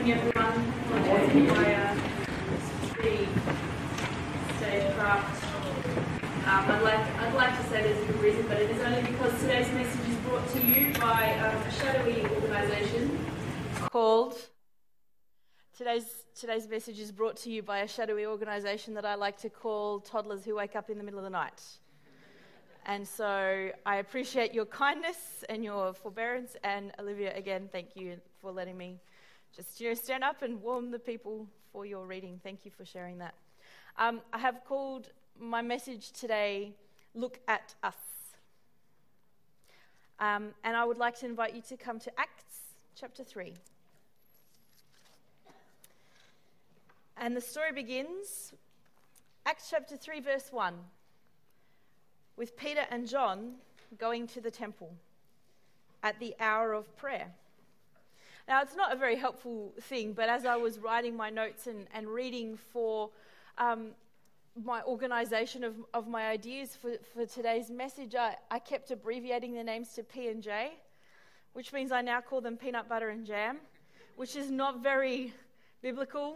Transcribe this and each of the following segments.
morning, everyone. Apologies if I speed stagecraft. I'd like to say there's a good reason, but it is only because today's message is brought to you by a shadowy organisation called. Today's message is brought to you by a shadowy organisation that I like to call toddlers who wake up in the middle of the night. And so I appreciate your kindness and your forbearance. And Olivia, again, thank you for letting me just stand up and warm the people for your reading. Thank you for sharing that. I have called my message today, Look at Us. And I would like to invite you to come to Acts chapter 3. And the story begins, Acts chapter 3, verse 1, with Peter and John going to the temple at the hour of prayer. Now, it's not a very helpful thing, but as I was writing my notes and reading for my organisation of my ideas for today's message, I kept abbreviating the names to P and J, which means I now call them peanut butter and jam, which is not very biblical.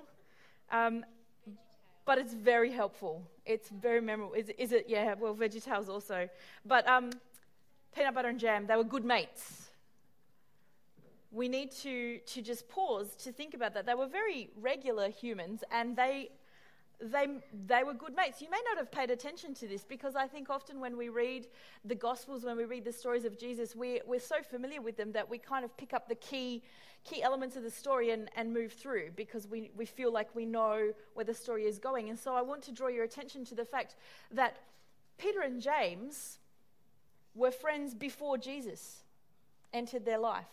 But it's very helpful. It's very memorable. Is it? Yeah, well, VeggieTales also. But peanut butter and jam, they were good mates. We need to just pause to think about that. They were very regular humans, and they were good mates. You may not have paid attention to this, because I think often when we read the Gospels, when we read the stories of Jesus, we're so familiar with them that we kind of pick up the key elements of the story and move through, because we feel like we know where the story is going. And so I want to draw your attention to the fact that Peter and James were friends before Jesus entered their life.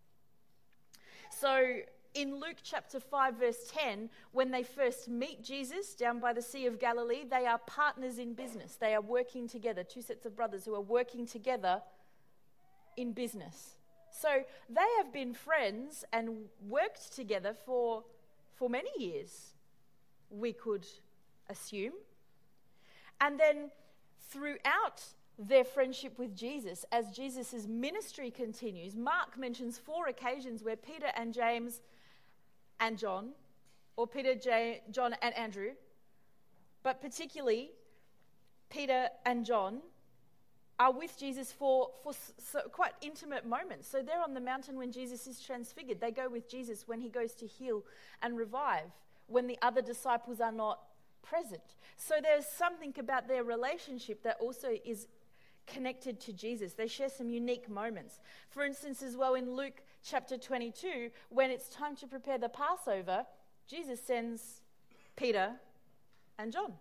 So in Luke chapter 5, verse 10, when they first meet Jesus down by the Sea of Galilee, they are partners in business. They are working together, two sets of brothers who are working together in business. So they have been friends and worked together for many years, we could assume. And then throughout their friendship with Jesus, as Jesus' ministry continues, Mark mentions 4 occasions where Peter and James and John, or Peter, John and Andrew, but particularly Peter and John, are with Jesus for quite intimate moments. So they're on the mountain when Jesus is transfigured. They go with Jesus when he goes to heal and revive, when the other disciples are not present. So there's something about their relationship that also is connected to Jesus. They share some unique moments. For instance, as well, in Luke chapter 22, when it's time to prepare the Passover, Jesus sends Peter and John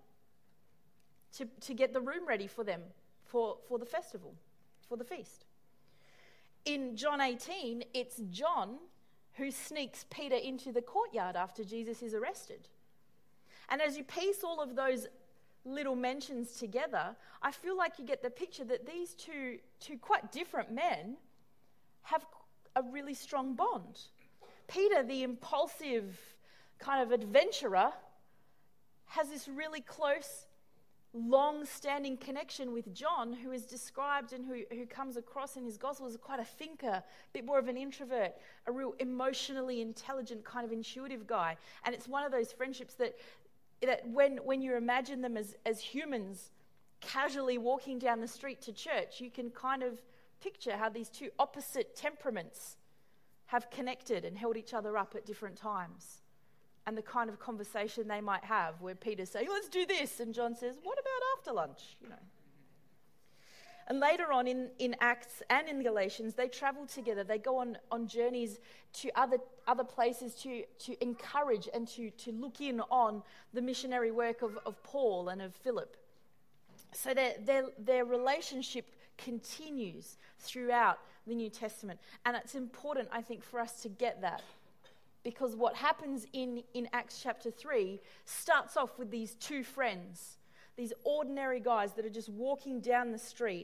to get the room ready for them for the festival, for the feast. In John 18, it's John who sneaks Peter into the courtyard after Jesus is arrested. And as you piece all of those little mentions together, I feel like you get the picture that these two quite different men have a really strong bond. Peter, the impulsive kind of adventurer, has this really close, long-standing connection with John, who is described and who comes across in his gospel as quite a thinker, a bit more of an introvert, a real emotionally intelligent kind of intuitive guy. And it's one of those friendships that when you imagine them as humans casually walking down the street to church, you can kind of picture how these two opposite temperaments have connected and held each other up at different times. And the kind of conversation they might have where Peter's saying, let's do this, and John says, what about after lunch? And later on in Acts and in Galatians, they travel together. They go on journeys to other places to encourage and to look in on the missionary work of Paul and of Philip. So their relationship continues throughout the New Testament. And it's important, I think, for us to get that. Because what happens in Acts chapter 3 starts off with these two friends, these ordinary guys that are just walking down the street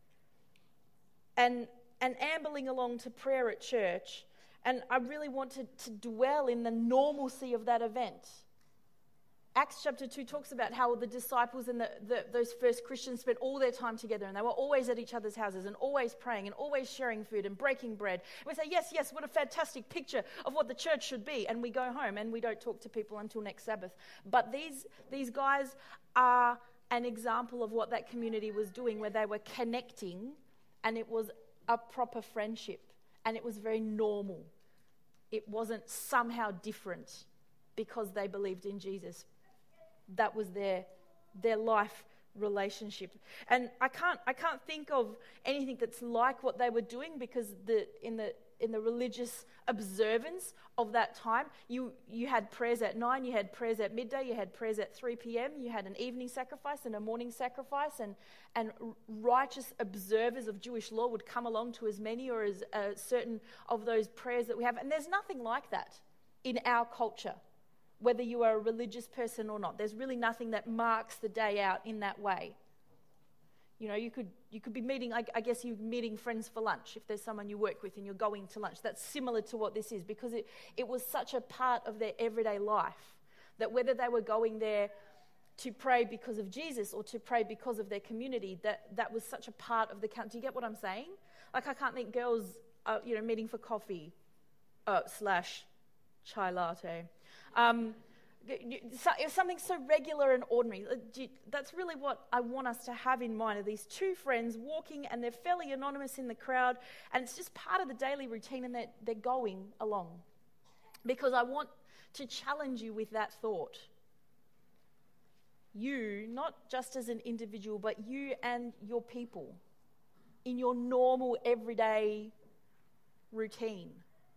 and ambling along to prayer at church. And I really want to dwell in the normalcy of that event. Acts chapter 2 talks about how the disciples and those first Christians spent all their time together, and they were always at each other's houses and always praying and always sharing food and breaking bread. And we say, yes, what a fantastic picture of what the church should be. And we go home and we don't talk to people until next Sabbath. But these guys are an example of what that community was doing, where they were connecting, and it was a proper friendship, and it was very normal. It wasn't somehow different because they believed in Jesus. That was their life relationship. And I can't think of anything that's like what they were doing, because in the religious observance of that time, you had prayers at 9, you had prayers at midday, you had prayers at 3 p.m, you had an evening sacrifice and a morning sacrifice, and righteous observers of Jewish law would come along to as many or as certain of those prayers that we have. And there's nothing like that in our culture. Whether you are a religious person or not, there's really nothing that marks the day out in that way. You know, you could be meeting, I guess you're meeting friends for lunch if there's someone you work with and you're going to lunch. That's similar to what this is, because it was such a part of their everyday life that whether they were going there to pray because of Jesus or to pray because of their community, that was such a part of the count. Do you get what I'm saying? Like, I can't think girls, meeting for coffee / chai latte. Something so regular and ordinary. That's really what I want us to have in mind, are these two friends walking, and they're fairly anonymous in the crowd, and it's just part of the daily routine, and they're going along. Because I want to challenge you with that thought. You, not just as an individual, but you and your people in your normal everyday routine.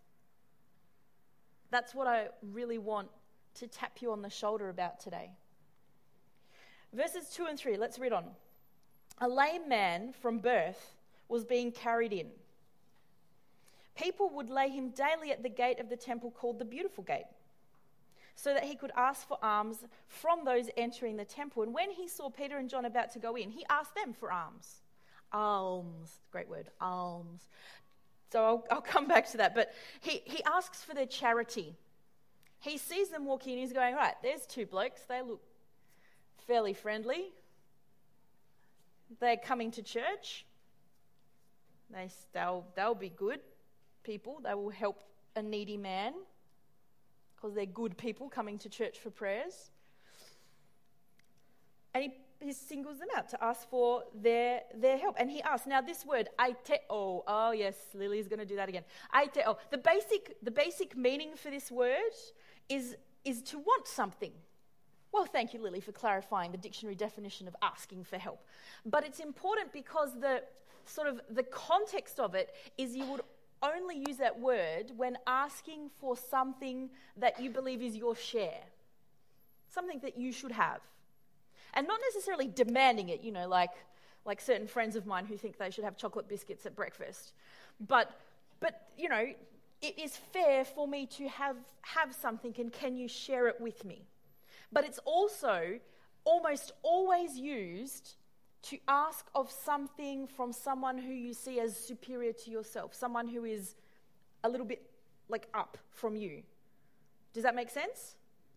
That's what I really want to tap you on the shoulder about today. Verses 2 and 3, let's read on. A lame man from birth was being carried in. People would lay him daily at the gate of the temple called the Beautiful Gate, so that he could ask for alms from those entering the temple. And when he saw Peter and John about to go in, he asked them for alms. Alms, great word, alms. So I'll come back to that. But he asks for their charity. He sees them walking in. He's going, right, there's two blokes. They look fairly friendly. They're coming to church. They'll be good people. They will help a needy man because they're good people coming to church for prayers. And he singles them out to ask for their help. And he asks, now this word, aiteo, oh yes, Lily's going to do that again. Aiteo, the basic meaning for this word is to want something. Well, thank you, Lily, for clarifying the dictionary definition of asking for help. But it's important because the context of it is you would only use that word when asking for something that you believe is your share, something that you should have. And not necessarily demanding it, like certain friends of mine who think they should have chocolate biscuits at breakfast. But it is fair for me to have something, and can you share it with me? But it's also almost always used to ask of something from someone who you see as superior to yourself, someone who is a little bit up from you. Does that make sense?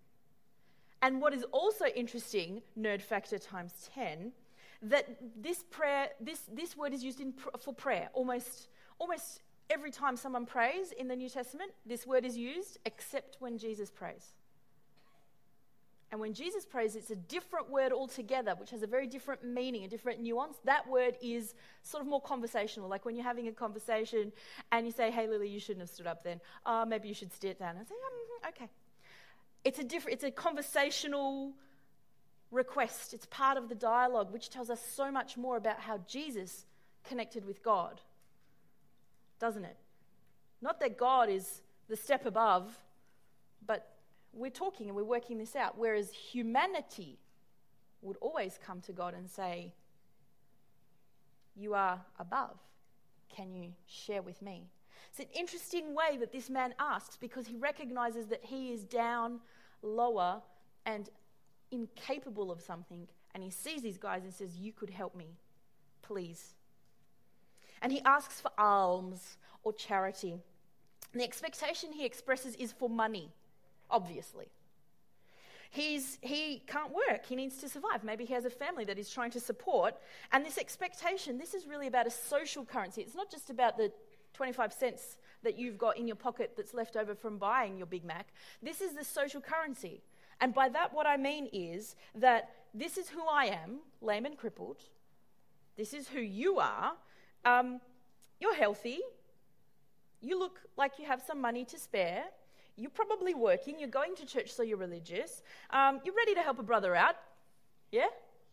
And what is also interesting, nerd factor times 10, that this word is used for prayer. Almost every time someone prays in the New Testament, this word is used, except when Jesus prays. And when Jesus prays, it's a different word altogether, which has a very different meaning, a different nuance. That word is sort of more conversational, like when you're having a conversation and you say, hey, Lily, you shouldn't have stood up then. Maybe you should sit down. I say, okay. It's a conversational request. It's part of the dialogue, which tells us so much more about how Jesus connected with God, doesn't it? Not that God is the step above, but we're talking and we're working this out, whereas humanity would always come to God and say, you are above. Can you share with me? It's an interesting way that this man asks, because he recognizes that he is down, lower, and incapable of something. And he sees these guys and says, you could help me, please. And he asks for alms or charity. And the expectation he expresses is for money, obviously. He can't work. He needs to survive. Maybe he has a family that he's trying to support. And this expectation, this is really about a social currency. It's not just about the 25 cents that you've got in your pocket that's left over from buying your Big Mac. This is the social currency. And by that, what I mean is that this is who I am, lame and crippled. This is who you are. You're healthy. You look like you have some money to spare. You're probably working. You're going to church, so you're religious. You're ready to help a brother out. Yeah?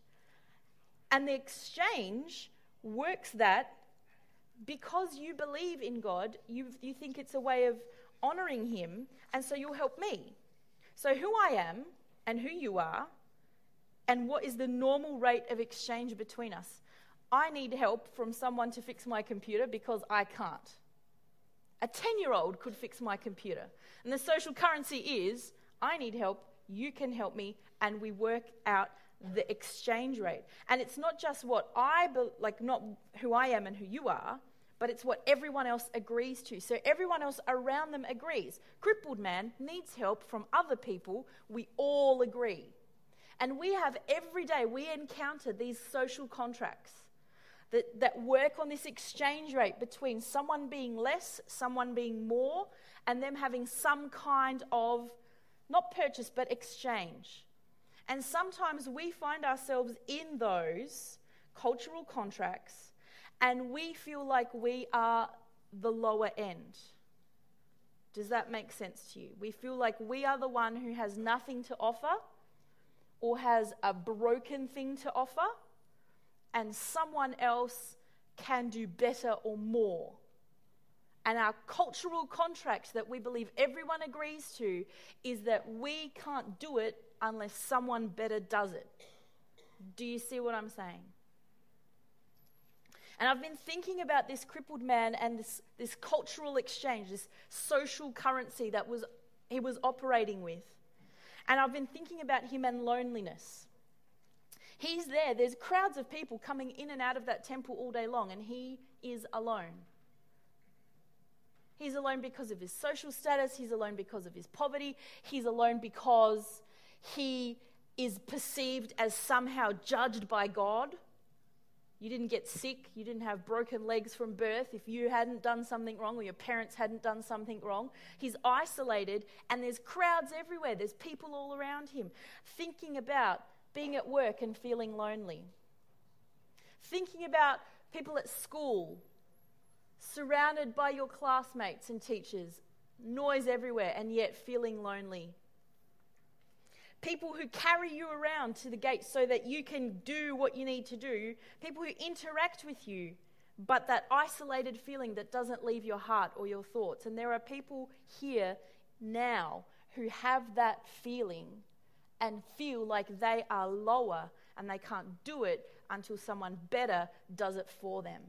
And the exchange works that because you believe in God, you think it's a way of honoring him, and so you'll help me. So who I am and who you are, and what is the normal rate of exchange between us? I need help from someone to fix my computer because I can't. A 10-year-old could fix my computer. And the social currency is, I need help, you can help me, and we work out the exchange rate. And it's not just what not who I am and who you are, but it's what everyone else agrees to. So everyone else around them agrees. Crippled man needs help from other people. We all agree. And we have every day, we encounter these social contracts that work on this exchange rate between someone being less, someone being more, and them having some kind of, not purchase, but exchange. And sometimes we find ourselves in those cultural contracts, and we feel like we are the lower end. Does that make sense to you? We feel like we are the one who has nothing to offer or has a broken thing to offer, and someone else can do better or more. And our cultural contract that we believe everyone agrees to is that we can't do it unless someone better does it. Do you see what I'm saying? And I've been thinking about this crippled man and this cultural exchange, this social currency that he was operating with. And I've been thinking about him and loneliness. He's there. There's crowds of people coming in and out of that temple all day long, and he is alone. He's alone because of his social status. He's alone because of his poverty. He's alone because he is perceived as somehow judged by God. You didn't get sick. You didn't have broken legs from birth if you hadn't done something wrong or your parents hadn't done something wrong. He's isolated, and there's crowds everywhere. There's people all around him thinking about being at work and feeling lonely. Thinking about people at school, surrounded by your classmates and teachers, noise everywhere, and yet feeling lonely. People who carry you around to the gate so that you can do what you need to do. People who interact with you, but that isolated feeling that doesn't leave your heart or your thoughts. And there are people here now who have that feeling and feel like they are lower and they can't do it until someone better does it for them.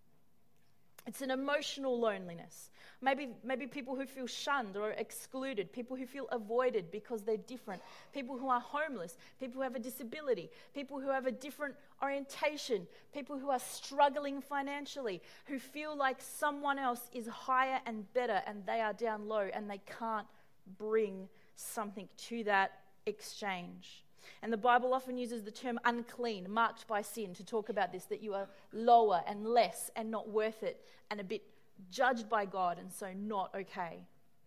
It's an emotional loneliness. Maybe people who feel shunned or excluded, people who feel avoided because they're different, people who are homeless, people who have a disability, people who have a different orientation, people who are struggling financially, who feel like someone else is higher and better and they are down low and they can't bring something to that exchange. And the Bible often uses the term unclean, marked by sin, to talk about this, that you are lower and less and not worth it and a bit judged by God and so not okay.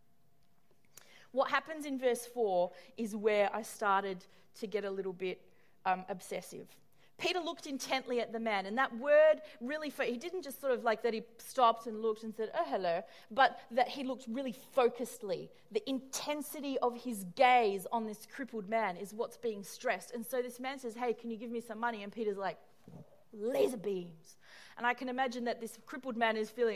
What happens in verse 4 is where I started to get a little bit obsessive. Peter looked intently at the man, and that word really, he didn't just sort of like that he stopped and looked and said, oh, hello, but that he looked really focusedly. The intensity of his gaze on this crippled man is what's being stressed. And so this man says, hey, can you give me some money? And Peter's like, laser beams. And I can imagine that this crippled man is feeling,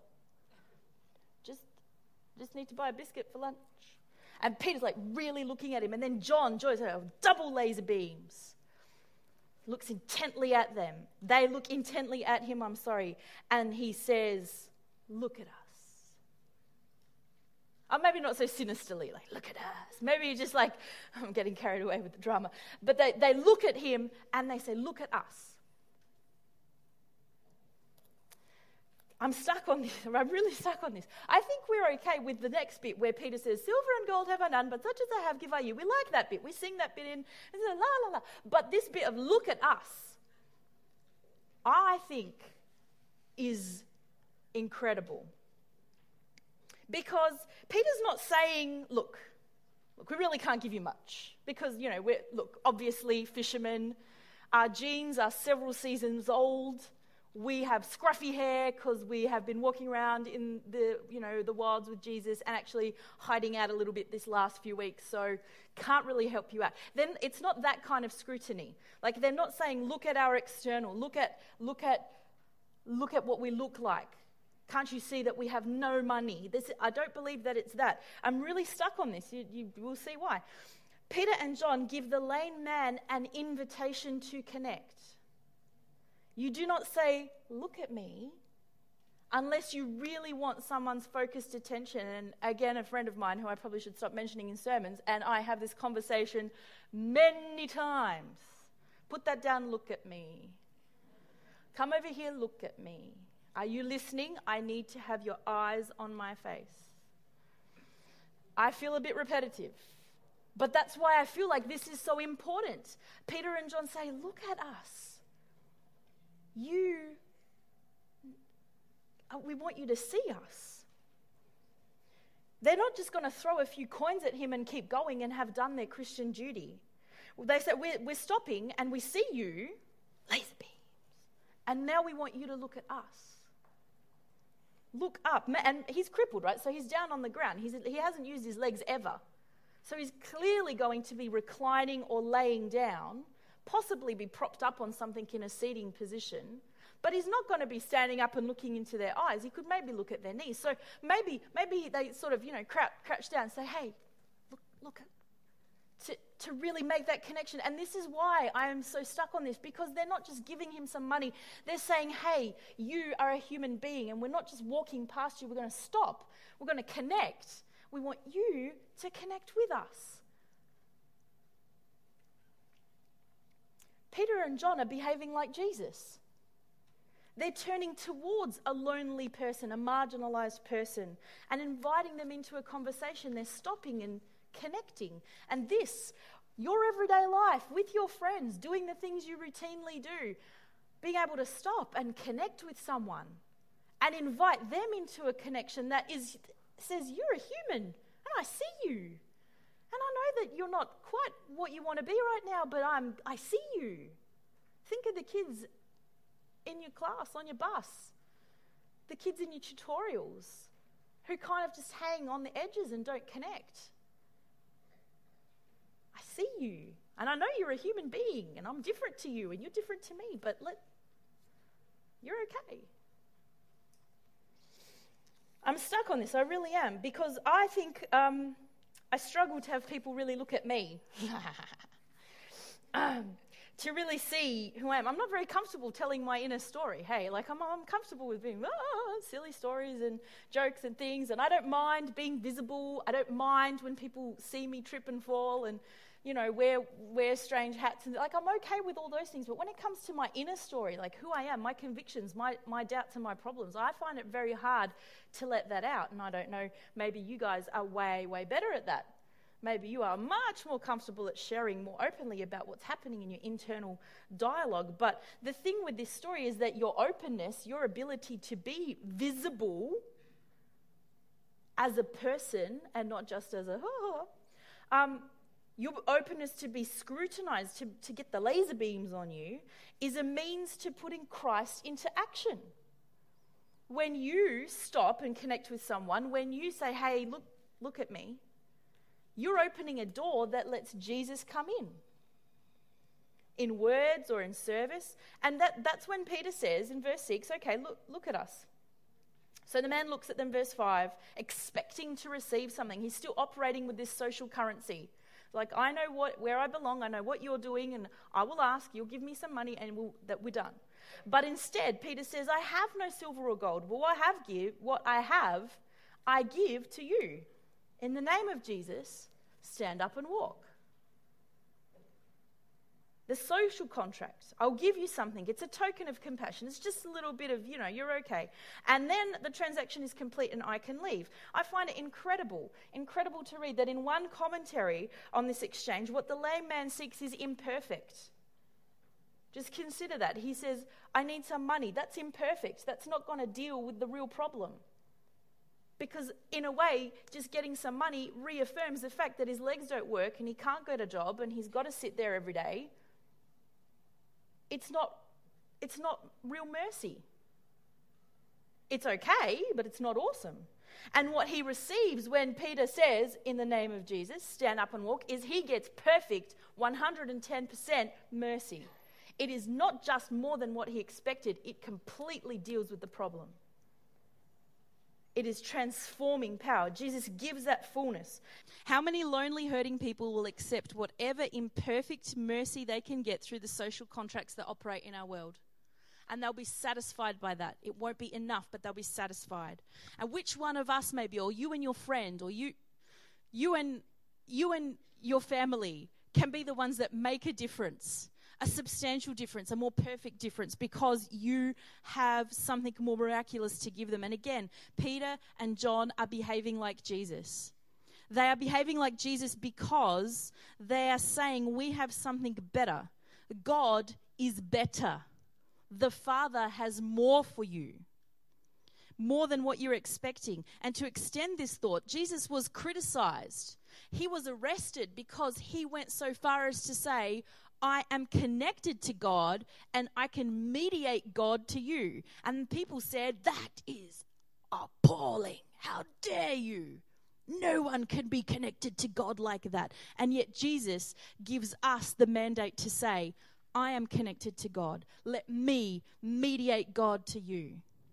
just need to buy a biscuit for lunch. And Peter's like really looking at him. And then Joy's like, double laser beams. Looks intently at them. They look intently at him, and he says, look at us. Or maybe not so sinisterly, like, look at us. Maybe just like, I'm getting carried away with the drama. But they look at him and they say, look at us. I'm stuck on this. I'm really stuck on this. I think we're okay with the next bit where Peter says, silver and gold have I none, but such as I have give I you. We like that bit. We sing that bit in, and la, la, la. But this bit of look at us, I think, is incredible. Because Peter's not saying, look, we really can't give you much. Because, we're obviously fishermen. Our genes are several seasons old. We have scruffy hair because we have been walking around in the wilds with Jesus and actually hiding out a little bit this last few weeks, so can't really help you out. Then it's not that kind of scrutiny. Like, they're not saying, look at our external, look at what we look like. Can't you see that we have no money? I don't believe that it's that. I'm really stuck on this. You will see why. Peter and John give the lame man an invitation to connect. You do not say, look at me, unless you really want someone's focused attention. And again, a friend of mine who I probably should stop mentioning in sermons, and I have this conversation many times. Put that down, look at me. Come over here, look at me. Are you listening? I need to have your eyes on my face. I feel a bit repetitive, but that's why I feel like this is so important. Peter and John say, look at us. We want you to see us. They're not just going to throw a few coins at him and keep going and have done their Christian duty. They say, we're stopping and we see you, laser beams, and now we want you to look at us. Look up. And he's crippled, right? So he's down on the ground. He hasn't used his legs ever. So he's clearly going to be reclining or laying down, possibly be propped up on something in a seating position, but he's not going to be standing up and looking into their eyes. He could maybe look at their knees. So maybe they sort of, crouch down and say, hey, look to really make that connection. And this is why I am so stuck on this, because they're not just giving him some money. They're saying, hey, you are a human being, and we're not just walking past you. We're going to stop. We're going to connect. We want you to connect with us. Peter and John are behaving like Jesus. They're turning towards a lonely person, a marginalized person, and inviting them into a conversation. They're stopping and connecting. And this, your everyday life with your friends, doing the things you routinely do, being able to stop and connect with someone and invite them into a connection that says, you're a human and I see you. And I know that you're not quite what you want to be right now, but I see you. Think of the kids in your class, on your bus, the kids in your tutorials who kind of just hang on the edges and don't connect. I see you, and I know you're a human being, and I'm different to you, and you're different to me, but you're okay. I'm stuck on this, I really am, because I think I struggle to have people really look at me. To really see who I am. I'm not very comfortable telling my inner story. Hey, I'm comfortable with being silly stories and jokes and things, and I don't mind being visible. I don't mind when people see me trip and fall and, wear strange hats. And I'm okay with all those things, but when it comes to my inner story, like who I am, my convictions, my doubts and my problems, I find it very hard to let that out. And I don't know, maybe you guys are way, way better at that. Maybe you are much more comfortable at sharing more openly about what's happening in your internal dialogue. But the thing with this story is that your openness, your ability to be visible as a person and not just as your openness to be scrutinized, to get the laser beams on you, is a means to putting Christ into action. When you stop and connect with someone, when you say, hey, look at me, you're opening a door that lets Jesus come in words or in service. And that's when Peter says in verse 6, okay, look at us. So the man looks at them, verse 5, expecting to receive something. He's still operating with this social currency. Like, I know where I belong, I know what you're doing, and I will ask, you'll give me some money, and we're done. But instead, Peter says, I have no silver or gold. Well, what I have, I give to you. In the name of Jesus, stand up and walk. The social contract, I'll give you something. It's a token of compassion. It's just a little bit of, you're okay. And then the transaction is complete and I can leave. I find it incredible to read that in one commentary on this exchange, what the lame man seeks is imperfect. Just consider that. He says, I need some money. That's imperfect. That's not going to deal with the real problem. Because in a way, just getting some money reaffirms the fact that his legs don't work and he can't go to a job and he's got to sit there every day. It's not real mercy. It's okay, but it's not awesome. And what he receives when Peter says, in the name of Jesus, stand up and walk, is he gets perfect 110% mercy. It is not just more than what he expected. It completely deals with the problem. It is transforming power. Jesus gives that fullness. How many lonely, hurting people will accept whatever imperfect mercy they can get through the social contracts that operate in our world? And they'll be satisfied by that. It won't be enough, but they'll be satisfied. And which one of us maybe, or you and your friend, or you and your family can be the ones that make a difference, a substantial difference, a more perfect difference, because you have something more miraculous to give them. And again, Peter and John are behaving like Jesus. They are behaving like Jesus because they are saying we have something better. God is better. The Father has more for you, more than what you're expecting. And to extend this thought, Jesus was criticized. He was arrested because he went so far as to say, I am connected to God and I can mediate God to you. And people said, that is appalling. How dare you? No one can be connected to God like that. And yet Jesus gives us the mandate to say, I am connected to God. Let me mediate God to you.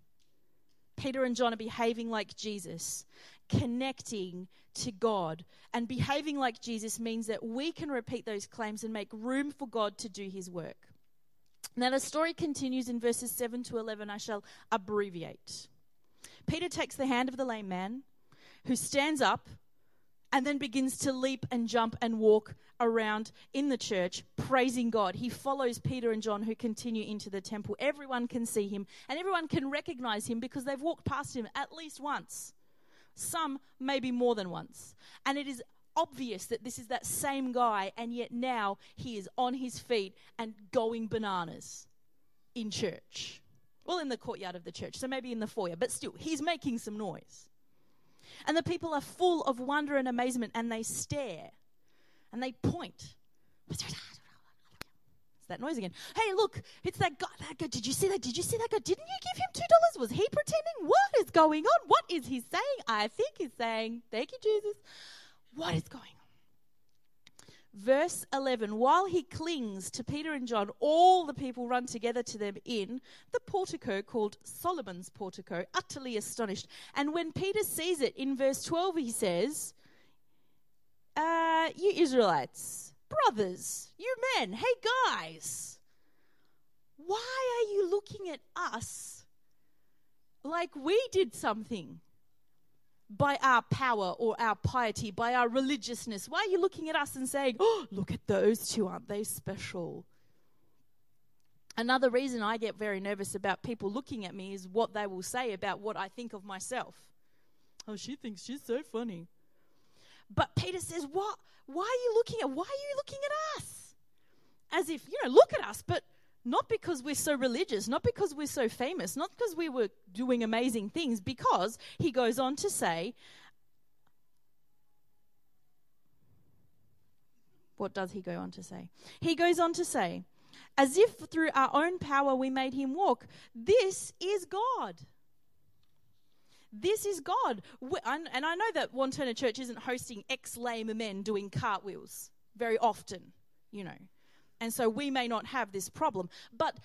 Peter and John are behaving like Jesus, connecting to God. And behaving like Jesus means that we can repeat those claims and make room for God to do his work. Now the story continues in verses 7 to 11. I shall abbreviate. Peter takes the hand of the lame man, who stands up and then begins to leap and jump and walk around in the church, praising God. He follows Peter and John, who continue into the temple. Everyone can see him and everyone can recognize him because they've walked past him at least once. Some maybe more than once. And it is obvious that this is that same guy, and yet now he is on his feet and going bananas in church. Well, in the courtyard of the church, so maybe in the foyer, but still, he's making some noise. And the people are full of wonder and amazement, and they stare, and they point. It's that noise again. Hey, look, it's that guy. Did you see that? Did you see that guy? Didn't you give him $2? Was he pretending? What is going on? What is he saying? I think he's saying, thank you, Jesus. What is going on? Verse 11, while he clings to Peter and John, all the people run together to them in the portico called Solomon's portico, utterly astonished. And when Peter sees it, in verse 12 he says, you Israelites, brothers, you men, hey guys, why are you looking at us like we did something? By our power or our piety, by our religiousness. Why are you looking at us and saying, oh, look at those two, aren't they special? Another reason I get very nervous about people looking at me is what they will say about what I think of myself. Oh, she thinks she's so funny. But Peter says, what? Why are you looking at us? As if, look at us, but not because we're so religious, not because we're so famous, not because we were doing amazing things, because he goes on to say, what does he go on to say? He goes on to say, as if through our own power we made him walk. This is God. This is God. And I know that Wanturna Church isn't hosting ex-lame men doing cartwheels very often, And so we may not have this problem. But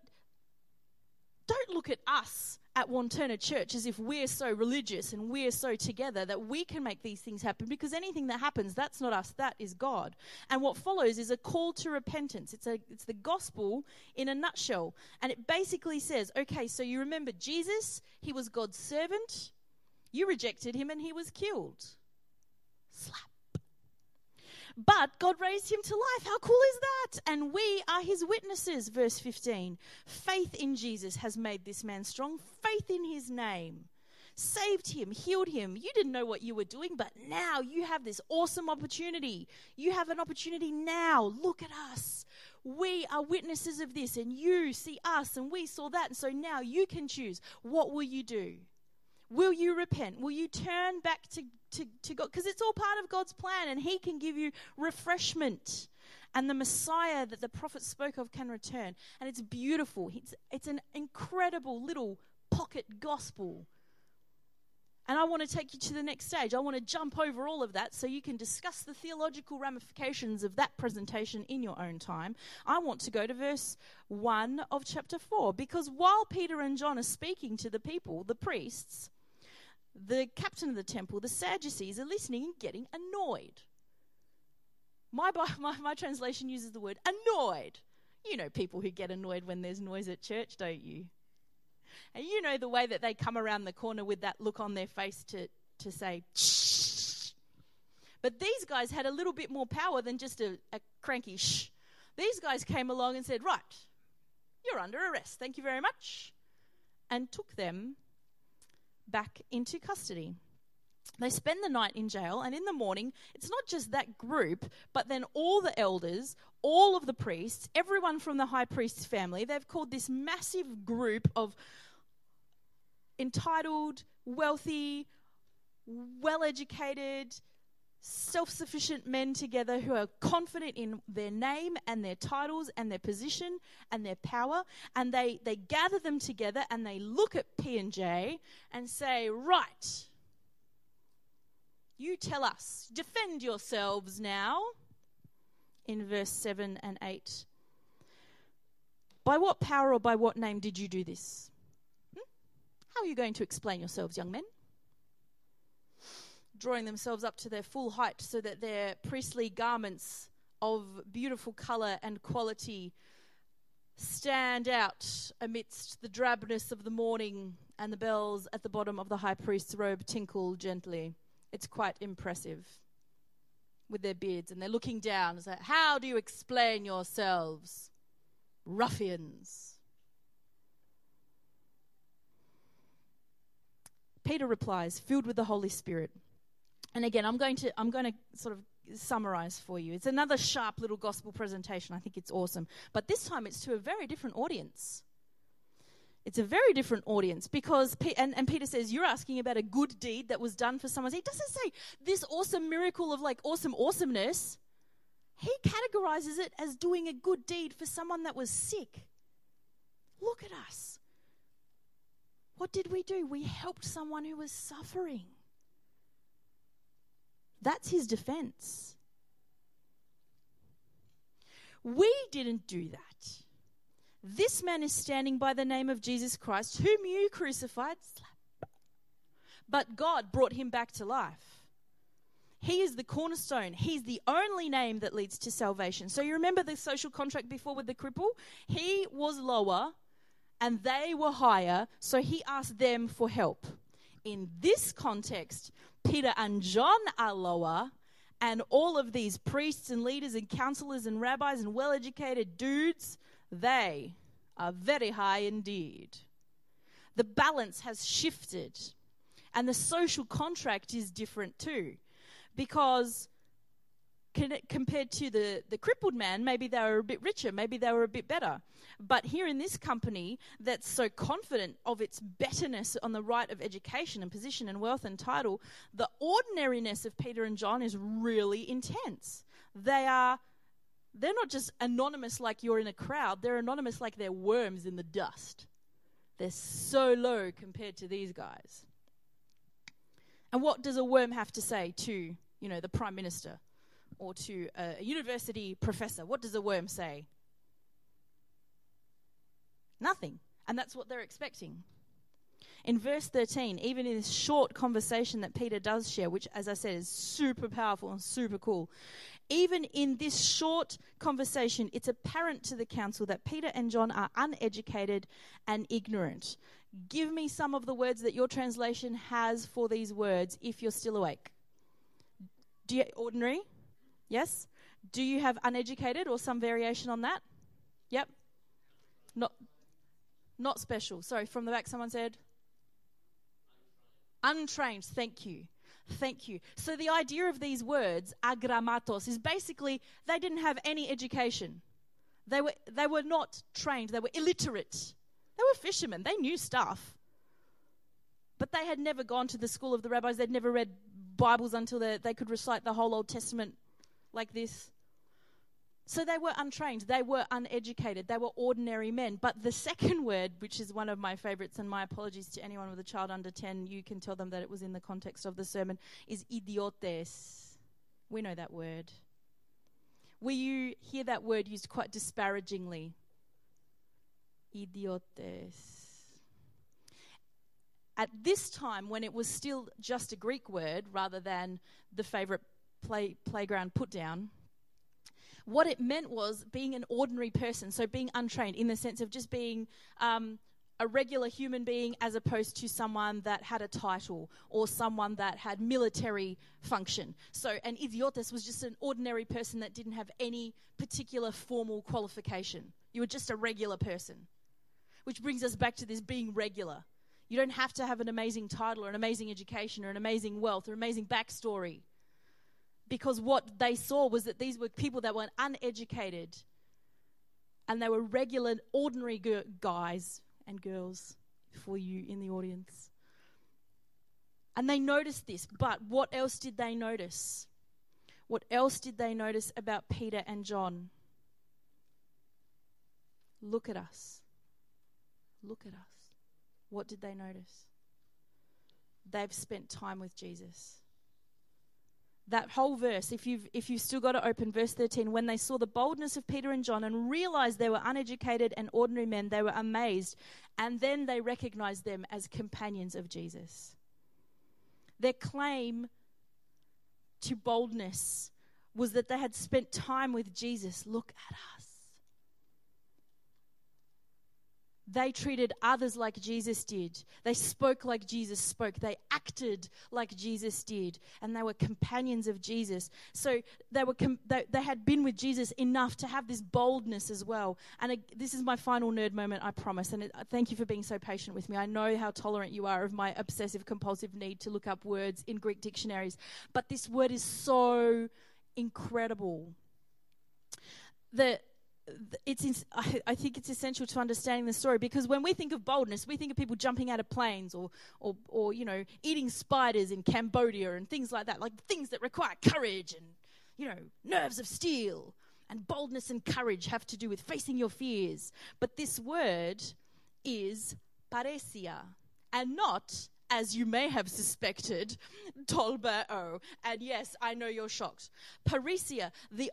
don't look at us at Wanturna Church as if we're so religious and we're so together that we can make these things happen, because anything that happens, that's not us, that is God. And what follows is a call to repentance. It's the gospel in a nutshell. And it basically says, okay, so you remember Jesus, he was God's servant. You rejected him and he was killed. Slap. But God raised him to life. How cool is that? And we are his witnesses. Verse 15. Faith in Jesus has made this man strong. Faith in his name saved him, healed him. You didn't know what you were doing, but now you have this awesome opportunity. You have an opportunity now. Look at us. We are witnesses of this, and you see us, and we saw that. And so now you can choose. What will you do? Will you repent? Will you turn back to God? Because it's all part of God's plan, and he can give you refreshment. And the Messiah that the prophet spoke of can return. And it's beautiful. It's an incredible little pocket gospel. And I want to take you to the next stage. I want to jump over all of that so you can discuss the theological ramifications of that presentation in your own time. I want to go to verse 1 of chapter 4. Because while Peter and John are speaking to the people, the priests, the captain of the temple, the Sadducees are listening and getting annoyed. My translation uses the word annoyed. You know people who get annoyed when there's noise at church, don't you? And you know the way that they come around the corner with that look on their face to say, shh. But these guys had a little bit more power than just a cranky shh. These guys came along and said, right, you're under arrest. Thank you very much. And took them back into custody. They spend the night in jail, and in the morning, it's not just that group, but then all the elders, all of the priests, everyone from the high priest's family, they've called this massive group of entitled, wealthy, well-educated, self-sufficient men together who are confident in their name and their titles and their position and their power, and they gather them together and they look at P&J and say, right, you tell us, defend yourselves now, in verse 7 and 8. By what power or by what name did you do this? How are you going to explain yourselves, young men? Drawing themselves up to their full height so that their priestly garments of beautiful colour and quality stand out amidst the drabness of the morning, and the bells at the bottom of the high priest's robe tinkle gently. It's quite impressive with their beards, and they're looking down and say, how do you explain yourselves, ruffians? Peter replies, filled with the Holy Spirit. And again, I'm going to sort of summarize for you. It's another sharp little gospel presentation. I think it's awesome. But this time it's to a very different audience. It's a very different audience because, and Peter says, you're asking about a good deed that was done for someone. He doesn't say this awesome miracle of like awesomeness. He categorizes it as doing a good deed for someone that was sick. Look at us. What did we do? We helped someone who was suffering. That's his defense. We didn't do that. This man is standing by the name of Jesus Christ, whom you crucified, but God brought him back to life. He is the cornerstone. He's the only name that leads to salvation. So you remember the social contract before with the cripple? He was lower and they were higher, so he asked them for help. In this context, Peter and John are lower, and all of these priests and leaders and counselors and rabbis and well-educated dudes, they are very high indeed. The balance has shifted, and the social contract is different too, because compared to the crippled man, maybe they were a bit richer, maybe they were a bit better. But here in this company that's so confident of its betterness on the right of education and position and wealth and title, the ordinariness of Peter and John is really intense. They're not just anonymous like you're in a crowd, they're anonymous like they're worms in the dust. They're so low compared to these guys. And what does a worm have to say to, the Prime Minister? Or to a university professor? What does a worm say? Nothing. And that's what they're expecting. In verse 13, even in this short conversation that Peter does share, which, as I said, is super powerful and super cool, even in this short conversation, it's apparent to the council that Peter and John are uneducated and ignorant. Give me some of the words that your translation has for these words if you're still awake. Ordinary? Yes? Do you have uneducated or some variation on that? Yep. Not special. Sorry, from the back someone said? Untrained. Thank you. Thank you. So the idea of these words, agramatos, is basically they didn't have any education. They were not trained. They were illiterate. They were fishermen. They knew stuff. But they had never gone to the school of the rabbis. They'd never read Bibles until they could recite the whole Old Testament like this. So they were untrained. They were uneducated. They were ordinary men. But the second word, which is one of my favorites, and my apologies to anyone with a child under 10, you can tell them that it was in the context of the sermon, is idiotes. We know that word. Will you hear that word used quite disparagingly? Idiotes. At this time, when it was still just a Greek word rather than the favorite playground put down, what it meant was being an ordinary person, so being untrained in the sense of just being a regular human being as opposed to someone that had a title or someone that had military function. So an idiotes was just an ordinary person that didn't have any particular formal qualification. You were just a regular person, which brings us back to this being regular. You don't have to have an amazing title or an amazing education or an amazing wealth or amazing backstory. Because what they saw was that these were people that were uneducated and they were regular, ordinary guys and girls for you in the audience. And they noticed this, but what else did they notice? What else did they notice about Peter and John? Look at us. Look at us. What did they notice? They've spent time with Jesus. That whole verse, if you've still got to open verse 13, when they saw the boldness of Peter and John and realized they were uneducated and ordinary men, they were amazed. And then they recognized them as companions of Jesus. Their claim to boldness was that they had spent time with Jesus. Look at us. They treated others like Jesus did. They spoke like Jesus spoke. They acted like Jesus did. And they were companions of Jesus. So they had been with Jesus enough to have this boldness as well. And this is my final nerd moment, I promise. And thank you for being so patient with me. I know how tolerant you are of my obsessive-compulsive need to look up words in Greek dictionaries. But this word is so incredible. I think it's essential to understanding the story, because when we think of boldness, we think of people jumping out of planes or eating spiders in Cambodia and things like that, like things that require courage and, nerves of steel. And boldness and courage have to do with facing your fears. But this word is paresia, and not, as you may have suspected, tolbeo. And yes, I know you're shocked. Paresia,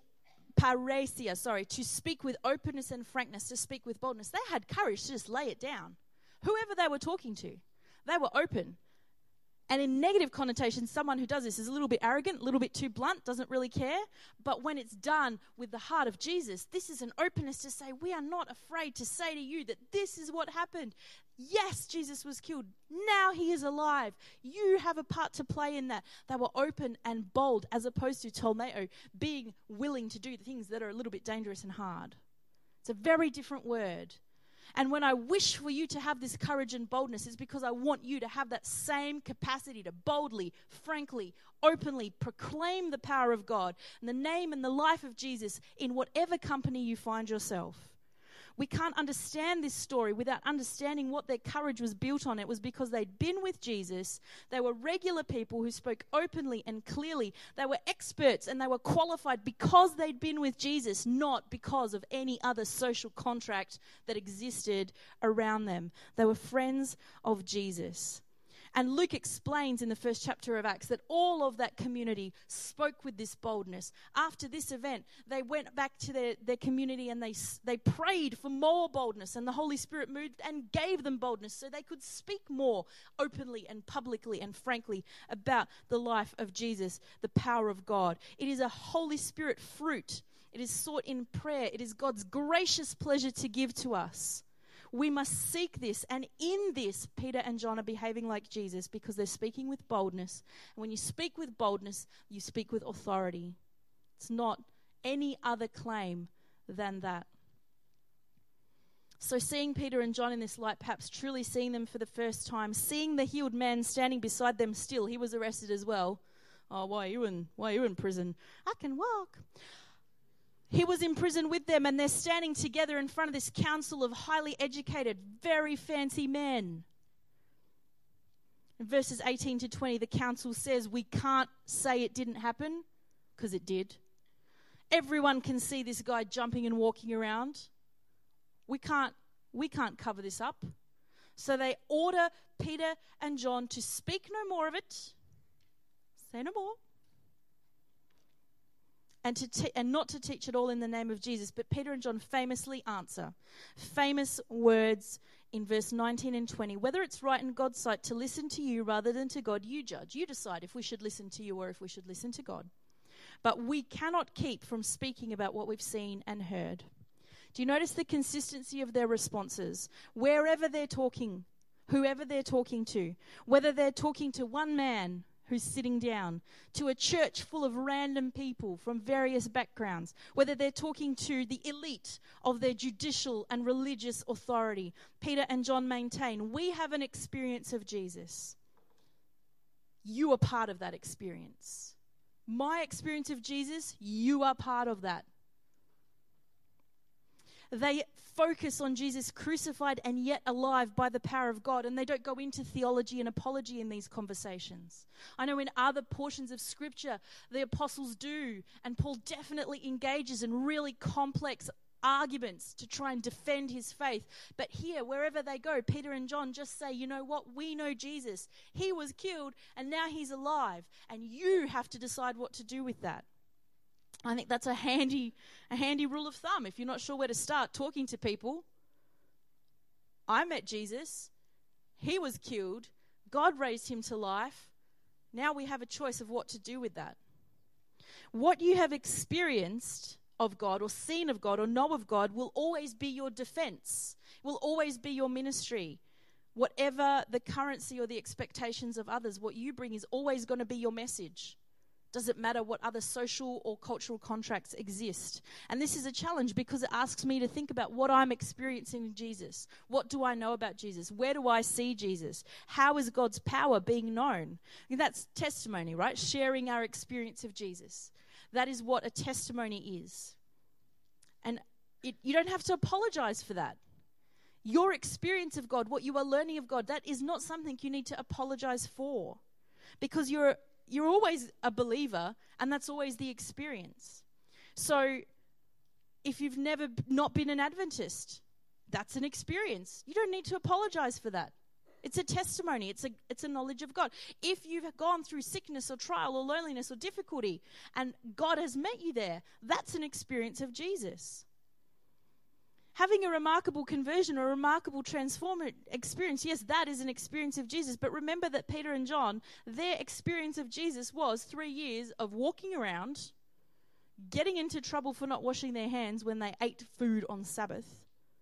to speak with openness and frankness, to speak with boldness. They had courage to just lay it down. Whoever they were talking to, they were open. And in negative connotations, someone who does this is a little bit arrogant, a little bit too blunt, doesn't really care. But when it's done with the heart of Jesus, this is an openness to say, we are not afraid to say to you that this is what happened. Yes, Jesus was killed. Now he is alive. You have a part to play in that. They were open and bold, as opposed to tolmeo, being willing to do the things that are a little bit dangerous and hard. It's a very different word. And when I wish for you to have this courage and boldness, it's because I want you to have that same capacity to boldly, frankly, openly proclaim the power of God and the name and the life of Jesus in whatever company you find yourself. We can't understand this story without understanding what their courage was built on. It was because they'd been with Jesus. They were regular people who spoke openly and clearly. They were experts and they were qualified because they'd been with Jesus, not because of any other social contract that existed around them. They were friends of Jesus. And Luke explains in the first chapter of Acts that all of that community spoke with this boldness. After this event, they went back to their community and they prayed for more boldness, and the Holy Spirit moved and gave them boldness so they could speak more openly and publicly and frankly about the life of Jesus, the power of God. It is a Holy Spirit fruit. It is sought in prayer. It is God's gracious pleasure to give to us. We must seek this, and in this, Peter and John are behaving like Jesus because they're speaking with boldness. And when you speak with boldness, you speak with authority. It's not any other claim than that. So seeing Peter and John in this light, perhaps truly seeing them for the first time, seeing the healed man standing beside them still, he was arrested as well. Oh, why are you in prison? I can walk. He was in prison with them, and they're standing together in front of this council of highly educated, very fancy men. In verses 18 to 20, the council says, we can't say it didn't happen, because it did. Everyone can see this guy jumping and walking around. We can't cover this up. So they order Peter and John to speak no more of it. Say no more. And not to teach at all in the name of Jesus. But Peter and John famously answer. Famous words in verse 19 and 20. Whether it's right in God's sight to listen to you rather than to God, you judge. You decide if we should listen to you or if we should listen to God. But we cannot keep from speaking about what we've seen and heard. Do you notice the consistency of their responses? Wherever they're talking, whoever they're talking to, whether they're talking to one man who's sitting down, to a church full of random people from various backgrounds, whether they're talking to the elite of their judicial and religious authority, Peter and John maintain, we have an experience of Jesus. You are part of that experience. My experience of Jesus, you are part of that. They focus on Jesus crucified and yet alive by the power of God, and they don't go into theology and apology in these conversations. I know in other portions of Scripture, the apostles do, and Paul definitely engages in really complex arguments to try and defend his faith. But here, wherever they go, Peter and John just say, you know what, we know Jesus. He was killed, and now he's alive, and you have to decide what to do with that. I think that's a handy rule of thumb. If you're not sure where to start talking to people, I met Jesus. He was killed. God raised him to life. Now we have a choice of what to do with that. What you have experienced of God or seen of God or know of God will always be your defense, will always be your ministry. Whatever the currency or the expectations of others, what you bring is always going to be your message. Doesn't matter what other social or cultural contracts exist. And this is a challenge because it asks me to think about what I'm experiencing in Jesus. What do I know about Jesus? Where do I see Jesus? How is God's power being known? And that's testimony, right? Sharing our experience of Jesus. That is what a testimony is. And you don't have to apologize for that. Your experience of God, what you are learning of God, that is not something you need to apologize for. Because you're always a believer, and that's always the experience. So if you've never not been an Adventist, that's an experience. You don't need to apologize for that. It's a testimony. It's a knowledge of God. If you've gone through sickness or trial or loneliness or difficulty, and God has met you there, that's an experience of Jesus. Having a remarkable conversion or a remarkable transformative experience, yes, that is an experience of Jesus. But remember that Peter and John, their experience of Jesus was 3 years of walking around, getting into trouble for not washing their hands when they ate food on Sabbath,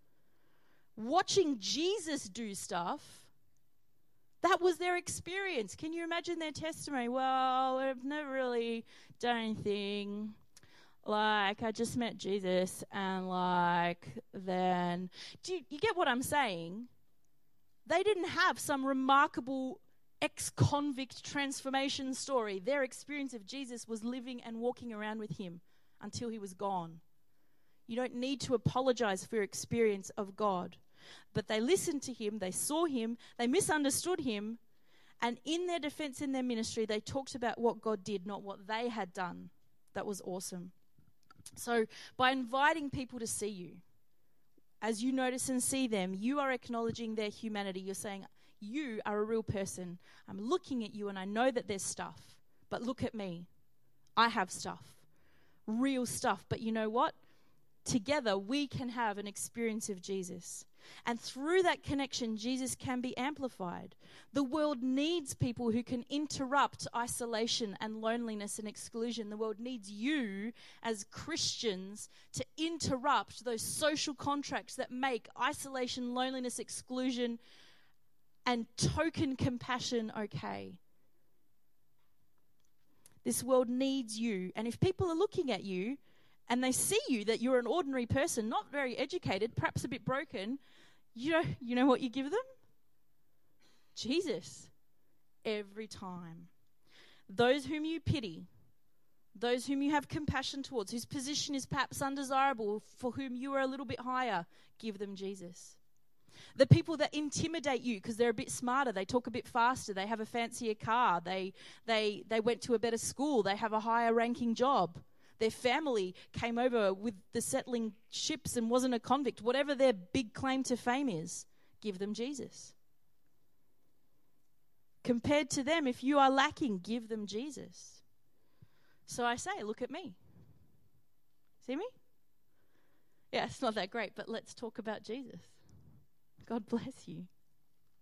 watching Jesus do stuff. That was their experience. Can you imagine their testimony? Well, I've never really done anything. Like, I just met Jesus, and then... Do you get what I'm saying? They didn't have some remarkable ex-convict transformation story. Their experience of Jesus was living and walking around with him until he was gone. You don't need to apologize for your experience of God. But they listened to him, they saw him, they misunderstood him, and in their defense, in their ministry, they talked about what God did, not what they had done. That was awesome. So by inviting people to see you, as you notice and see them, you are acknowledging their humanity. You're saying, you are a real person. I'm looking at you and I know that there's stuff, but look at me. I have stuff, real stuff. But you know what? Together we can have an experience of Jesus. And through that connection, Jesus can be amplified. The world needs people who can interrupt isolation and loneliness and exclusion. The world needs you as Christians to interrupt those social contracts that make isolation, loneliness, exclusion, and token compassion okay. This world needs you. And if people are looking at you and they see you, that you're an ordinary person, not very educated, perhaps a bit broken, you know what you give them? Jesus. Every time. Those whom you pity, those whom you have compassion towards, whose position is perhaps undesirable, for whom you are a little bit higher, give them Jesus. The people that intimidate you because they're a bit smarter, they talk a bit faster, they have a fancier car, they went to a better school, they have a higher ranking job, their family came over with the settling ships and wasn't a convict, whatever their big claim to fame is, give them Jesus. Compared to them, if you are lacking, give them Jesus. So I say, look at me. See me? Yeah, it's not that great, but let's talk about Jesus. God bless you.